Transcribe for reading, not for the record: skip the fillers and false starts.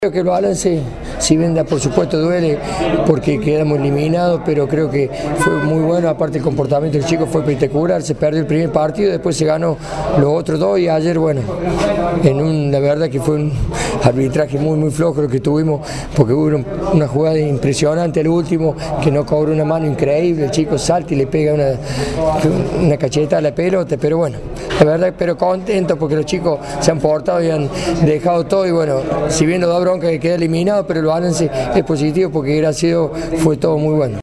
Creo que el balance, si bien por supuesto duele porque quedamos eliminados, pero creo que fue muy bueno. Aparte el comportamiento del chico fue espectacular, se perdió el primer partido, después se ganó los otros dos y ayer, bueno, la verdad que fue un arbitraje muy flojo lo que tuvimos, porque hubo una jugada impresionante al último, que no cobró una mano increíble, el chico salta y le pega una cacheta a la pelota, pero bueno, la verdad, pero contento porque los chicos se han portado y han dejado todo y bueno, si bien nos da bronca que queda eliminado, pero el balance es positivo porque gracias a Dios fue todo muy bueno.